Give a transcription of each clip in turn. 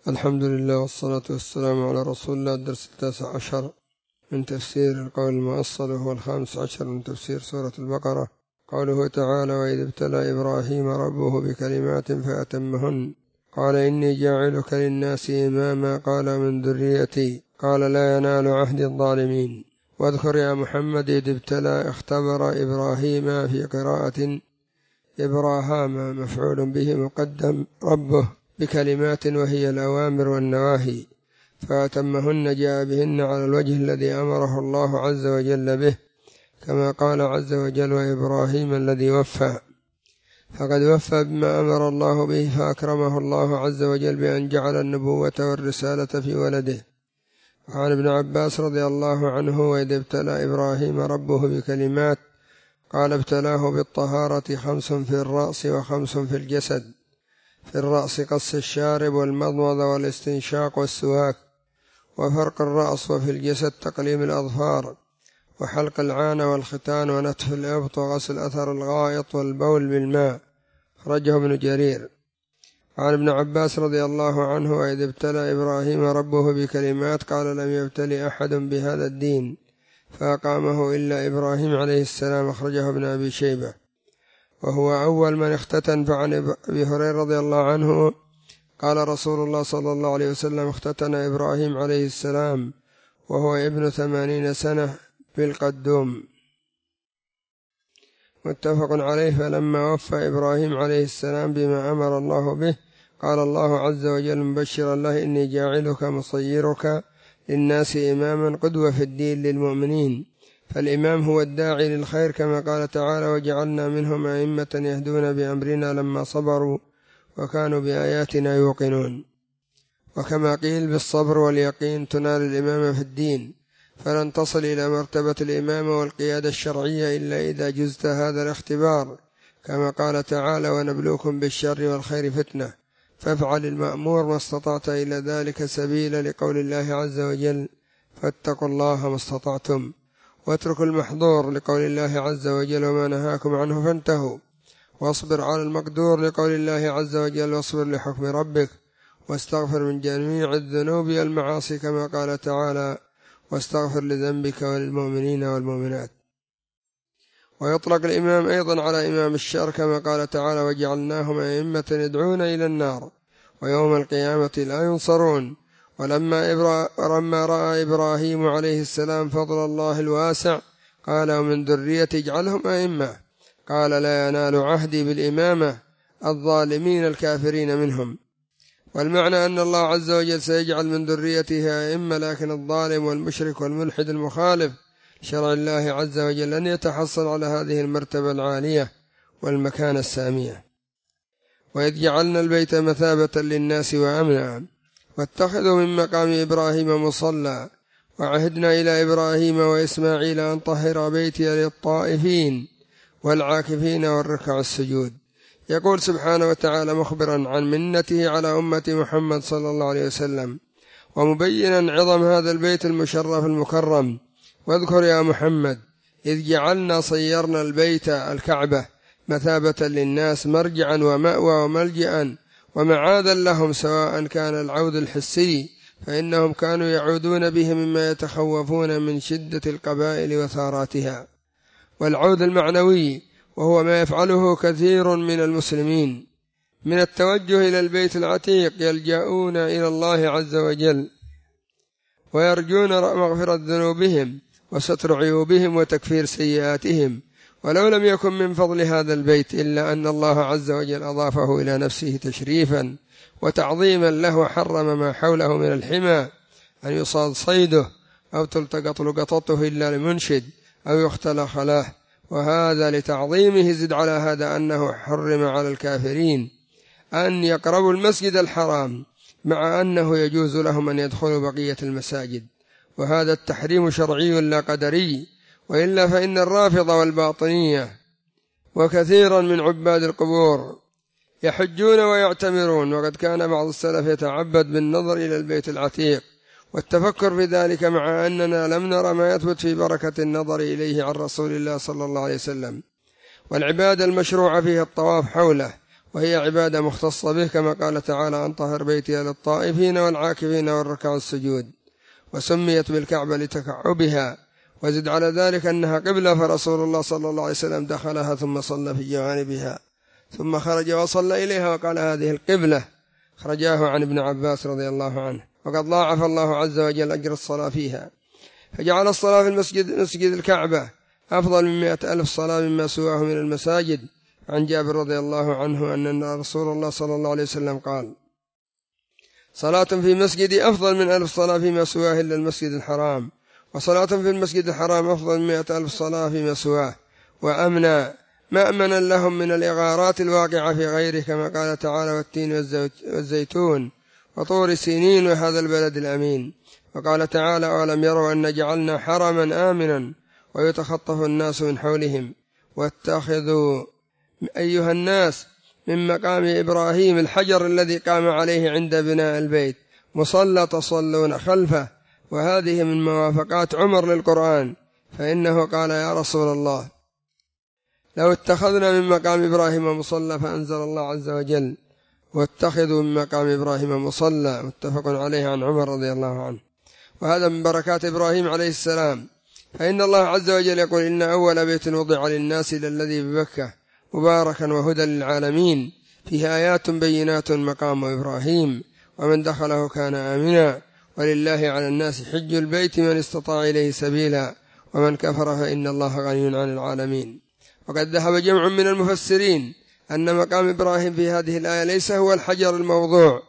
الحمد لله والصلاة والسلام على رسول الله. الدرس 19 من تفسير القول المؤصل، وهو 15 من تفسير سورة البقرة. قوله تعالى: وإذ ابتلى إبراهيم ربه بكلمات فأتمهن قال إني جاعلك للناس إماما قال من ذريتي قال لا ينال عهد الظالمين. واذكر يا محمد إذ ابتلى اختبر إبراهيم، في قراءة إبراهام مفعول به مقدم ربه بكلمات وهي الأوامر والنواهي، فأتمهن جاء بهن على الوجه الذي أمره الله عز وجل به، كما قال عز وجل: وإبراهيم الذي وفى، فقد وفى بما أمر الله به، فأكرمه الله عز وجل بأن جعل النبوة والرسالة في ولده. وعن ابن عباس رضي الله عنه: وإذ ابتلى إبراهيم ربه بكلمات قال ابتلاه بالطهارة 5 في الرأس و5 في الجسد. في الرأس قص الشارب والمضمضة والاستنشاق والسواك وفرق الرأس، وفي الجسد تقليم الأظفار وحلق العانة والختان ونتف الإبط وغسل أثر الغائط والبول بالماء. أخرجه ابن جرير. عن ابن عباس رضي الله عنه: وإذ ابتلى إبراهيم ربه بكلمات قال لم يبتلي أحد بهذا الدين فأقامه إلا إبراهيم عليه السلام. أخرجه ابن أبي شيبة. وهو أول من اختتن. فعن أبي هريرة رضي الله عنه قال رسول الله صلى الله عليه وسلم: اختتن إبراهيم عليه السلام وهو ابن 80 سنة بالقدوم. متفق عليه. فلما وفى إبراهيم عليه السلام بما أمر الله به قال الله عز وجل مبشرا له: إني جاعلك مصيرك للناس إماما قدوة في الدين للمؤمنين. فالإمام هو الداعي للخير، كما قال تعالى: وجعلنا منهم أئمة يهدون بأمرنا لما صبروا وكانوا بآياتنا يوقنون. وكما قيل: بالصبر واليقين تنال الإمامة في الدين، فلن تصل إلى مرتبة الإمامة والقيادة الشرعية إلا إذا جزت هذا الاختبار، كما قال تعالى: ونبلوكم بالشر والخير فتنة فافعل المأمور ما استطعت إلى ذلك سبيلا، لقول الله عز وجل: فاتقوا الله ما استطعتم، واتركوا المحظور، لقول الله عز وجل: وما نهاكم عنه فانتهوا، واصبر على المقدور، لقول الله عز وجل: واصبر لحكم ربك، واستغفر من جميع الذنوب والمعاصي، كما قال تعالى: واستغفر لذنبك وللمؤمنين والمؤمنات. ويطلق الإمام أيضا على إمام الشر، كما قال تعالى: وجعلناهم أئمة يدعون إلى النار ويوم القيامة لا ينصرون. ولما رأى إبراهيم عليه السلام فضل الله الواسع قال: ومن ذريتي اجعلهم أئمة قال: لا ينال عهدي بالإمامة الظالمين الكافرين منهم. والمعنى أن الله عز وجل سيجعل من ذريته أئمة، لكن الظالم والمشرك والملحد المخالف شرع الله عز وجل لن يتحصل على هذه المرتبة العالية والمكانة السامية. وإذ جعلنا البيت مثابة للناس وأمنا واتخذوا من مقام إبراهيم مصلى وعهدنا إلى إبراهيم وإسماعيل أن طهر بيتي للطائفين والعاكفين والركع السجود. يقول سبحانه وتعالى مخبرا عن منته على أمة محمد صلى الله عليه وسلم، ومبينا عظم هذا البيت المشرف المكرم: واذكر يا محمد إذ جعلنا صيرنا البيت الكعبة مثابة للناس مرجعا ومأوى وملجأ ومعاذا لهم، سواء كان العود الحسي فإنهم كانوا يعودون به مما يتخوفون من شدة القبائل وثاراتها، والعود المعنوي وهو ما يفعله كثير من المسلمين من التوجه إلى البيت العتيق، يلجؤون إلى الله عز وجل ويرجون مغفرة ذنوبهم وستر عيوبهم وتكفير سيئاتهم، ولو لم يكن من فضل هذا البيت إلا أن الله عز وجل أضافه إلى نفسه تشريفا وتعظيما له، حرم ما حوله من الحمى أن يصاد صيده أو تلتقط لقطته إلا لمنشد أو يختل خلاه، وهذا لتعظيمه. زد على هذا أنه حرم على الكافرين أن يقربوا المسجد الحرام، مع أنه يجوز لهم أن يدخلوا بقية المساجد، وهذا التحريم شرعي لا قدري، وإلا فإن الرافضة والباطنية وكثيرا من عباد القبور يحجون ويعتمرون، وقد كان بعض السلف يتعبد بالنظر إلى البيت العتيق والتفكر في ذلك، مع أننا لم نرى ما يثبت في بركة النظر إليه عن رسول الله صلى الله عليه وسلم. والعبادة المشروع فيها الطواف حوله وهي عبادة مختصة به، كما قال تعالى: أن طهر بيتي للطائفين والعاكفين والركع السجود. وسميت بالكعبة لتكعبها. وزد على ذلك أنها قبلة، فرسول الله صلى الله عليه وسلم دخلها ثم صلى في جوانبها، ثم خرج وصلى إليها وقال: هذه القبلة. خرجاه عن ابن عباس رضي الله عنه. وقد ضاعف الله عز وجل أجر الصلاة فيها، فجعل الصلاة في مسجد الكعبة أفضل من 100,000 صلاة مما سواه من المساجد. عن جابر رضي الله عنه أن رسول الله صلى الله عليه وسلم قال: صلاة في مسجدي أفضل من 1000 صلاة فيما سواه إلا المسجد الحرام، وصلاة في المسجد الحرام أفضل من 100,000 صلاة فيما سواه، وأمنا مأمنا لهم من الإغارات الواقعة في غيره، كما قال تعالى: والتين والزيتون وطور سينين وهذا البلد الأمين. وقال تعالى: أولم يروا أن جعلنا حرما آمنا ويتخطف الناس من حولهم واتخذوا أيها الناس من مقام إبراهيم الحجر الذي قام عليه عند بناء البيت مصلى تصلون خلفه. وهذه من موافقات عمر للقرآن، فإنه قال: يا رسول الله، لو اتخذنا من مقام إبراهيم مصلى، فأنزل الله عز وجل: واتخذوا من مقام إبراهيم مصلى، متفق عليه عن عمر رضي الله عنه. وهذا من بركات إبراهيم عليه السلام، فإن الله عز وجل يقول: إن أول بيت وضع للناس للذي ببكة مباركا وهدى للعالمين، فيه آيات بينات مقام إبراهيم، ومن دخله كان آمنا، ولله على الناس حج البيت من استطاع إليه سبيلا، ومن كفر فإن الله غني عن العالمين. وقد ذهب جمع من المفسرين أن مقام إبراهيم في هذه الآية ليس هو الحجر الموضوع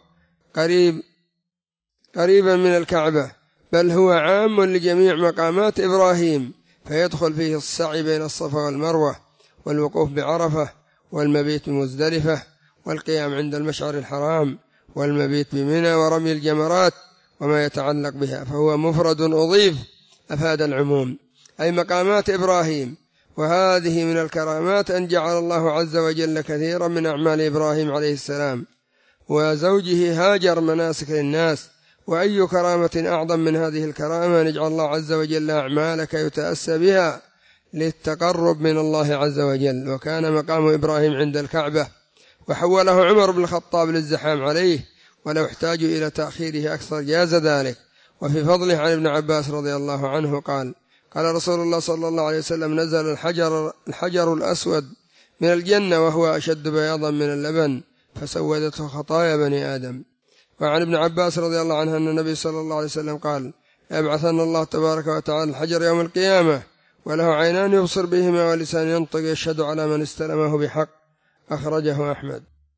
قريبا من الكعبة، بل هو عام لجميع مقامات إبراهيم، فيدخل فيه السعي بين الصفا والمروة، والوقوف بعرفة، والمبيت بمزدلفة، والقيام عند المشعر الحرام، والمبيت بمنى، ورمي الجمرات وما يتعلق بها، فهو مفرد أضيف أفاد العموم، أي مقامات إبراهيم. وهذه من الكرامات أن جعل الله عز وجل كثيرا من أعمال إبراهيم عليه السلام وزوجه هاجر مناسك للناس. وأي كرامة أعظم من هذه الكرامة أن يجعل الله عز وجل أعمالك يتأسى بها للتقرب من الله عز وجل. وكان مقام إبراهيم عند الكعبة، وحوله عمر بن الخطاب للزحام عليه، ولو احتاجوا إلى تأخيره أكثر جاز ذلك. وفي فضله عن ابن عباس رضي الله عنه قال: قال رسول الله صلى الله عليه وسلم: نزل الحجر الأسود من الجنة وهو أشد بياضا من اللبن، فسودته خطايا بني آدم. وعن ابن عباس رضي الله عنه أن النبي صلى الله عليه وسلم قال: يبعثن الله تبارك وتعالى الحجر يوم القيامة وله عينان يبصر بهما ولسان ينطق يشهد على من استلمه بحق. أخرجه أحمد.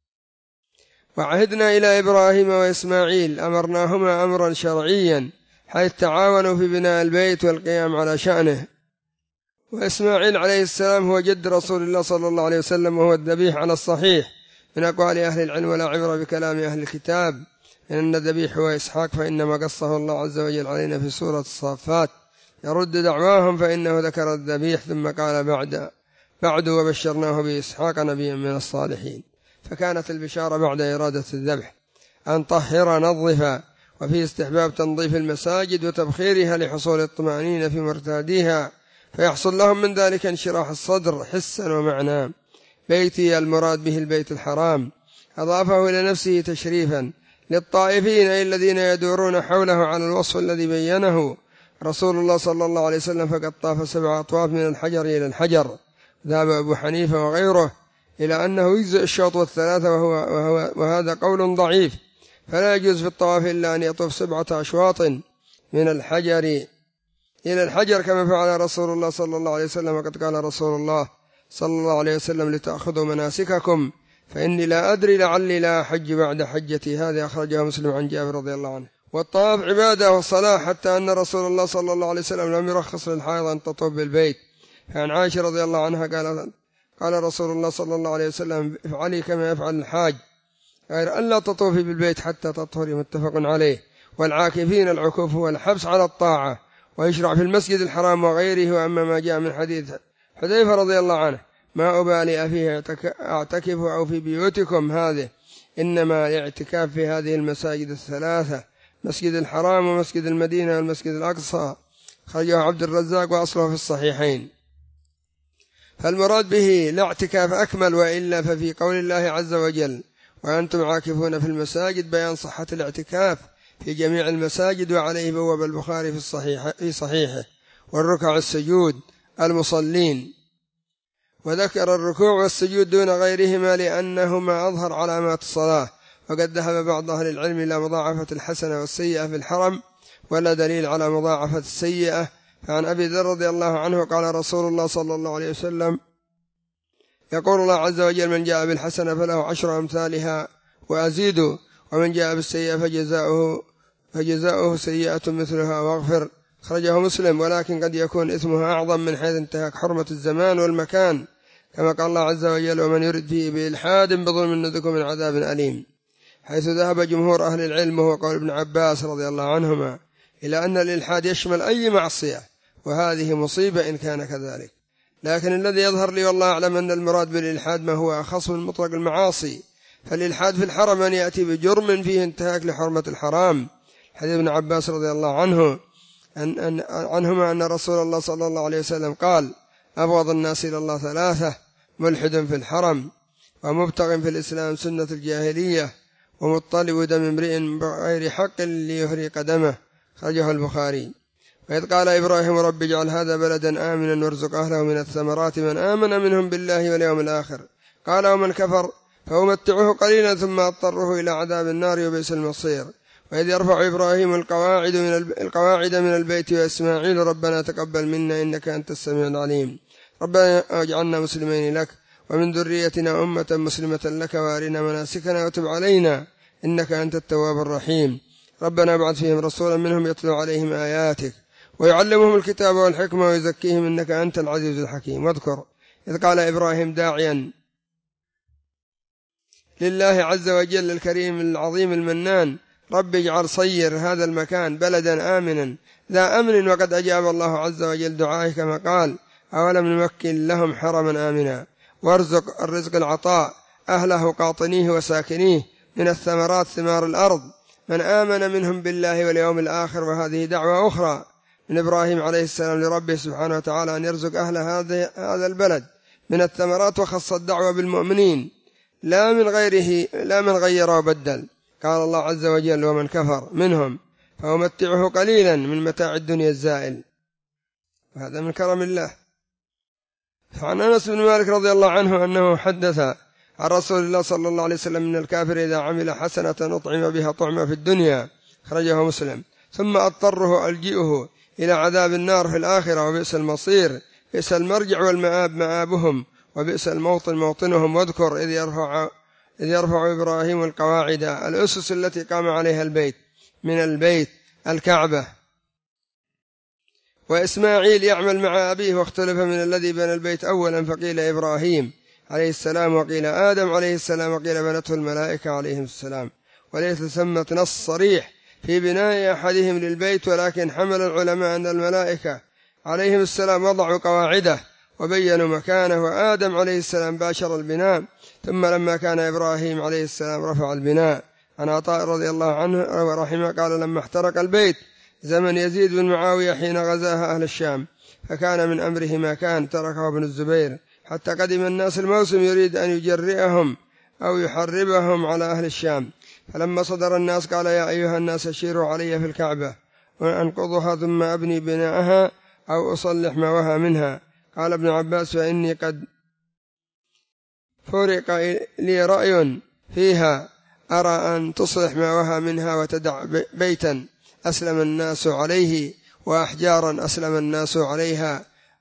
وعهدنا إلى إبراهيم وإسماعيل أمرناهما أمرا شرعيا، حيث تعاونوا في بناء البيت والقيام على شأنه. وإسماعيل عليه السلام هو جد رسول الله صلى الله عليه وسلم، وهو الذبيح على الصحيح من أقوال أهل العلم، ولا عبرة بكلام أهل الكتاب، إن الذبيح هو إسحاق، فإنما قصه الله عز وجل علينا في سورة الصافات يرد دعواهم، فإنه ذكر الذبيح ثم قال بعد وبشرناه بإسحاق نبيا من الصالحين. فكانت البشارة بعد إرادة الذبح أن طهر نظفا، وفي استحباب تنظيف المساجد وتبخيرها لحصول الطمأنينة في مرتاديها، فيحصل لهم من ذلك انشراح الصدر حسا ومعنى. بيتي المراد به البيت الحرام، أضافه إلى نفسه تشريفا للطائفين أي الذين يدورون حوله على الوصف الذي بينه رسول الله صلى الله عليه وسلم، فقد طاف 7 أطواف من الحجر إلى الحجر. ذهب أبو حنيفة وغيره إلى أنه يجزئ الشوط والثلاثة، وهذا قول ضعيف، فلا يجوز في الطواف إلا أن يطوف 7 أشواط من الحجر إلى الحجر، كما فعل رسول الله صلى الله عليه وسلم. وقد قال رسول الله صلى الله عليه وسلم: لتأخذوا مناسككم فإني لا أدري لعلي لا أحج بعد حجتي. هذا أخرجه مسلم عن جابر رضي الله عنه. والطواف عبادة وصلاة، حتى أن رسول الله صلى الله عليه وسلم لم يرخص للحائض أن تطوف بالبيت. فعن عائشة رضي الله عنها قال رسول الله صلى الله عليه وسلم: افعلي كما يفعل الحاج، غير أن لا تطوفي بالبيت حتى تطهري، متفق عليه. والعاكفين العكوف هو الحبس على الطاعة، ويشرع في المسجد الحرام وغيره. وأما ما جاء من حديث حذيفة رضي الله عنه: ما أبالي أفيه أعتكف أو في بيوتكم، هذه إنما الاعتكاف في هذه المساجد الثلاثة: مسجد الحرام ومسجد المدينة والمسجد الأقصى. خرجه عبد الرزاق وأصله في الصحيحين. فالمراد به لا اعتكاف أكمل، وإلا ففي قول الله عز وجل وأنتم عاكفون في المساجد بيان صحة الاعتكاف في جميع المساجد، وعليه بواب البخاري في صحيحه والركع السجود المصلين، وذكر الركوع والسجود دون غيرهما لأنهما أظهر علامات الصلاة. وقد ذهب بعض أهل العلم إلى مضاعفة الحسنة والسيئة في الحرم، ولا دليل على مضاعفة السيئة. فعن أبي ذر رضي الله عنه قال رسول الله صلى الله عليه وسلم يقول الله عز وجل من جاء بالحسنة فله 10 أمثالها وأزيد، ومن جاء بالسيئة فجزاؤه سيئة مثلها واغفر. خرجه مسلم. ولكن قد يكون إثمها أعظم من حيث انتهاك حرمة الزمان والمكان، كما قال الله عز وجل ومن يرد فيه بإلحاد بظلم نذقه من عذاب أليم، حيث ذهب جمهور أهل العلم وهو قول ابن عباس رضي الله عنهما إلى أن الإلحاد يشمل أي معصية، وهذه مصيبة إن كان كذلك. لكن الذي يظهر لي والله أعلم أن المراد بالإلحاد ما هو أخص من مطلق المعاصي. فالإلحاد في الحرم أن يأتي بجرم فيه انتهاك لحرمة الحرام. حديث ابن عباس رضي الله عنهما أن رسول الله صلى الله عليه وسلم قال أبغض الناس إلى الله 3: ملحد في الحرم، ومبتغ في الإسلام سنة الجاهلية، ومطلب دم امرئ بغير حق ليهرق دمه. خرجه البخاري. وإذ قال إبراهيم رب اجعل هذا بلدا آمنا وارزق أهله من الثمرات من آمن منهم بالله واليوم الآخر، قال ومن كفر فأمتعه قليلا ثم أضطره إلى عذاب النار وبئس المصير. وإذ يرفع إبراهيم القواعد من البيت وإسماعيل ربنا تقبل منا إنك أنت السميع العليم، ربنا اجعلنا مسلمين لك ومن ذريتنا أمة مسلمة لك وارنا مناسكنا وتب علينا إنك أنت التواب الرحيم، ربنا ابعث فيهم رسولا منهم يتلو عليهم آياتك ويعلمهم الكتاب والحكمة ويزكيهم إنك أنت العزيز الحكيم. واذكر إذ قال إبراهيم داعيا لله عز وجل الكريم العظيم المنان رب اجعل صير هذا المكان بلدا آمنا ذا أمن، وقد أجاب الله عز وجل دعائه كما قال أولم نمكن لهم حرما آمنا، وارزق الرزق العطاء أهله قاطنيه وساكنيه من الثمرات ثمار الأرض من آمن منهم بالله واليوم الآخر. وهذه دعوة أخرى من إبراهيم عليه السلام لربه سبحانه وتعالى أن يرزق أهل هذا البلد من الثمرات، وخص الدعوة بالمؤمنين لا من غير وبدل. قال الله عز وجل ومن كفر منهم فأمتعه قليلا من متاع الدنيا الزائل، وهذا من كرم الله. فعن أنس بن مالك رضي الله عنه أنه حدث عن رسول الله صلى الله عليه وسلم من الكافر إذا عمل حسنة أطعم بها طعمة في الدنيا، خرجه مسلم، ثم أضطره ألجئه إلى عذاب النار في الآخرة وبئس المصير، بئس المرجع والمآب مآبهم وبئس الموطن موطنهم. واذكر إذ يرفع إبراهيم القواعد الأسس التي قام عليها البيت من البيت الكعبة، وإسماعيل يعمل مع أبيه، واختلف من الذي بنى البيت أولا فقيل إبراهيم عليه السلام وقيل آدم عليه السلام وقيل بنته الملائكة عليهم السلام، وليس ثمة نص صريح في بناء أحدهم للبيت، ولكن حمل العلماء أن الملائكة عليهم السلام وضعوا قواعده وبينوا مكانه، وآدم عليه السلام باشر البناء، ثم لما كان إبراهيم عليه السلام رفع البناء. عن عطاء رضي الله عنه ورحمه قال لما احترق البيت زمن يزيد بن معاوية حين غزاها أهل الشام، فكان من أمره ما كان تركه ابن الزبير حتى قدم الناس الموسم يريد أن يجرئهم أو يحربهم على أهل الشام، فلما صدر الناس قال يا أيها الناس أشيروا علي في الكعبة وأنقضها ثم أبني بناءها أو أصلح ما وهى منها. قال ابن عباس فإني قد فرق لي رأي فيها أرى أن تصلح ما وهى منها وتدع بيتا أسلم الناس عليه وأحجارا أسلم الناس عليها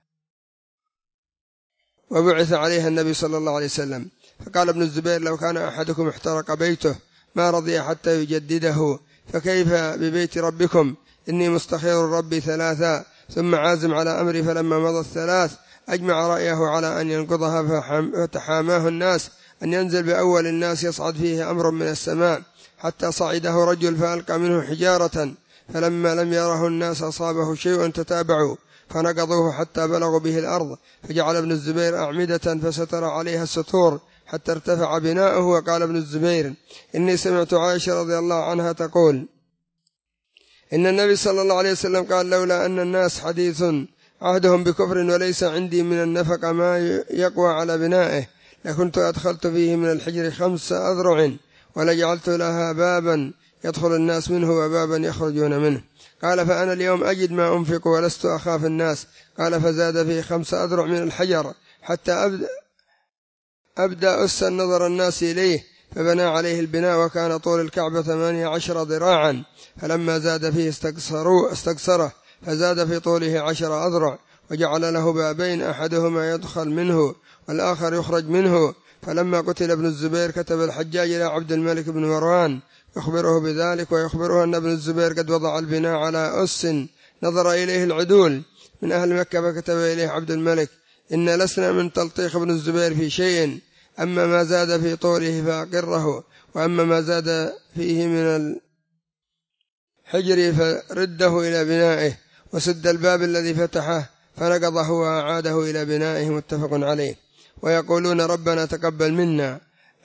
وبعث عليها النبي صلى الله عليه وسلم. فقال ابن الزبير لو كان أحدكم احترق بيته ما رضي حتى يجدده، فكيف ببيت ربكم؟ إني مستخير ربي 3 ثم عازم على أمري، فلما مضى 3 أجمع رأيه على أن ينقضها، فتحاماه الناس أن ينزل بأول الناس يصعد فيه أمر من السماء، حتى صعده رجل فألقى منه حجارة، فلما لم يره الناس أصابه شيء تتابعوا فنقضوه حتى بلغوا به الأرض، فجعل ابن الزبير أعمدة فستر عليها الستور حتى ارتفع بناؤه. وقال ابن الزبير إني سمعت عائشة رضي الله عنها تقول إن النبي صلى الله عليه وسلم قال لولا أن الناس حديث عهدهم بكفر وليس عندي من النفق ما يقوى على بنائه لكنت أدخلت فيه من الحجر 5 أذرع ولجعلت لها بابا يدخل الناس منه وبابا يخرجون منه. قال فأنا اليوم أجد ما أنفق ولست أخاف الناس. قال فزاد فيه 5 أذرع من الحجر حتى أبدأ أس نظر الناس إليه فبنى عليه البناء وكان طول الكعبة 18 ذراعا فلما زاد فيه استكسره فزاد في طوله 10 أذرع وجعل له بابين أحدهما يدخل منه والآخر يخرج منه. فلما قتل ابن الزبير كتب الحجاج إلى عبد الملك بن مروان يخبره بذلك ويخبره أن ابن الزبير قد وضع البناء على أس نظر إليه العدول من أهل مكة فكتب إليه عبد الملك إن لسنا من تلطيخ ابن الزبير في شيء أما ما زاد في طوله فأقره وأما ما زاد فيه من الحجر فرده إلى بنائه وسد الباب الذي فتحه فنقضه وأعاده إلى بنائه متفق عليه. ويقولون ربنا تقبل منا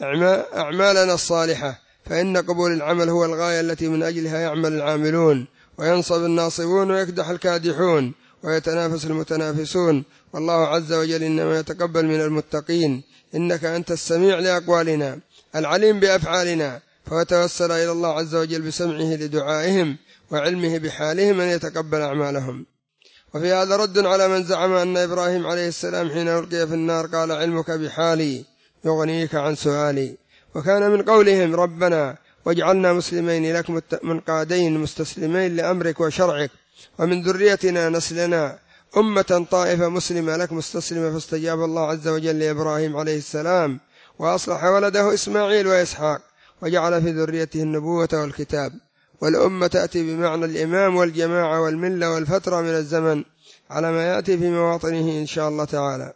أعمالنا الصالحة فإن قبول العمل هو الغاية التي من أجلها يعمل العاملون وينصب الناصبون ويكدح الكادحون ويتنافس المتنافسون والله عز وجل إنما يتقبل من المتقين إنك أنت السميع لأقوالنا العليم بأفعالنا. فيتوسل إلى الله عز وجل بسمعه لدعائهم وعلمه بحالهم أن يتقبل أعمالهم. وفي هذا رد على من زعم أن إبراهيم عليه السلام حين ألقي في النار قال علمك بحالي يغنيك عن سؤالي. وكان من قولهم ربنا واجعلنا مسلمين لك منقادين مستسلمين لأمرك وشرعك ومن ذريتنا نسلنا أمة طائفة مسلمة لك مستسلمة. فاستجاب الله عز وجل لإبراهيم عليه السلام وأصلح ولده إسماعيل وإسحاق وجعل في ذريته النبوة والكتاب. والأمة تأتي بمعنى الإمام والجماعة والملة والفترة من الزمن على ما يأتي في مواطنه إن شاء الله تعالى.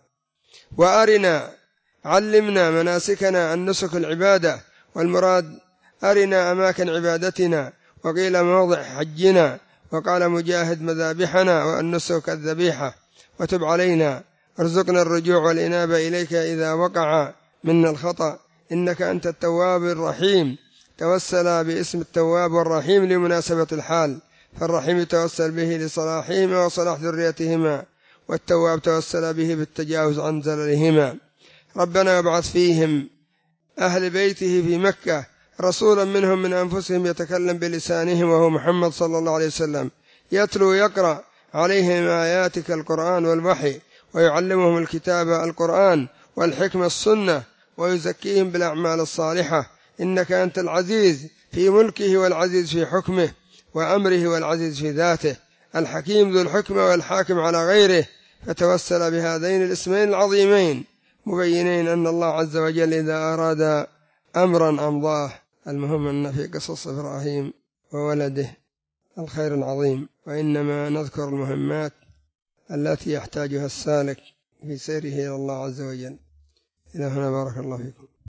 وأرنا علمنا مناسكنا النسك العبادة والمراد أرنا أماكن عبادتنا وقيل موضع حجنا وقال مجاهد مذابحنا والنسك الذبيحة. وتب علينا ارزقنا الرجوع والإنابة إليك إذا وقع منا الخطأ إنك أنت التواب الرحيم. توسل باسم التواب والرحيم لمناسبة الحال فالرحيم توسل به لصلاحهما وصلاح ذريتهما والتواب توسل به بالتجاوز عن زللهما. ربنا ابعث فيهم أهل بيته في مكة رسولا منهم من أنفسهم يتكلم بلسانهم وهو محمد صلى الله عليه وسلم يتلو يقرأ عليهم آياتك القرآن والوحي ويعلمهم الكتاب القرآن والحكمة السنة ويزكيهم بالأعمال الصالحة إنك أنت العزيز في ملكه والعزيز في حكمه وأمره والعزيز في ذاته الحكيم ذو الحكمة والحاكم على غيره. فتوسل بهذين الاسمين العظيمين مبينين أن الله عز وجل إذا أراد أمرا أمضاه. المهم أن في قصص إبراهيم وولده الخير العظيم وإنما نذكر المهمات التي يحتاجها السالك في سيره إلى الله عز وجل. إلى هنا بارك الله فيكم.